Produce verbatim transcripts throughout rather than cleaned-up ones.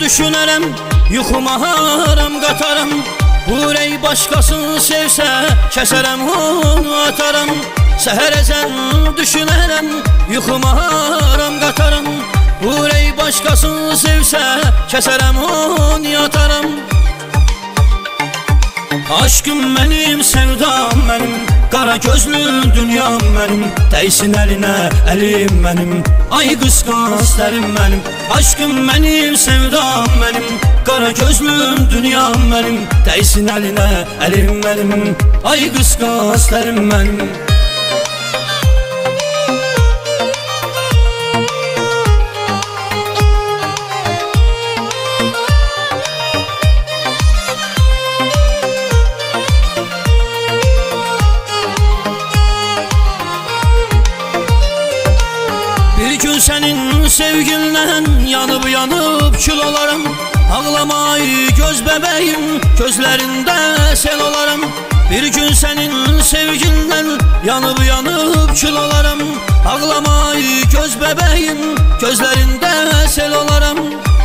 düşünərəm, yuxuma haram qatarım. Ürək başqasını sevsə, kəsərəm onu atarım. Səhərəcən düşünərəm, yuxuma haram qatarım. Ürək başqasını sevsə, kəsərəm onu atarım. Aşkım mənim, sevdam mənim, qara gözlü dünyam mənim. Dəysin əlinə əlim mənim, ay qısqas dərim mənim. Aşkım mənim, sevdam mənim, qara gözlü dünyam mənim. Dəysin əlinə əlim mənim, ay qısqas dərim mənim. Bir gün sənin sevgindən yanıb yanıb kül olaram. Ağlamay göz bəbəyim, gözlərində sel olaram. Bir gün sənin sevgindən yanıb yanıb kül olaram. Ağlamay göz bəbəyim, gözlərində sel olaram.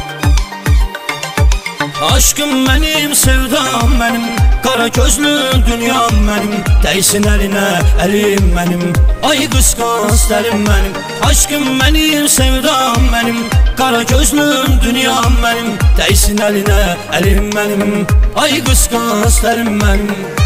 Aşkım mənim, sevdam mənim, qara gözlü dünyam mənim. Dəysin əlinə əlim mənim, ay qısqas dərim mənim. Aşkım mənim, sevdam mənim, qara gözlü dünyam mənim. Dəysin əlinə əlim mənim, ay qısqas dərim mənim.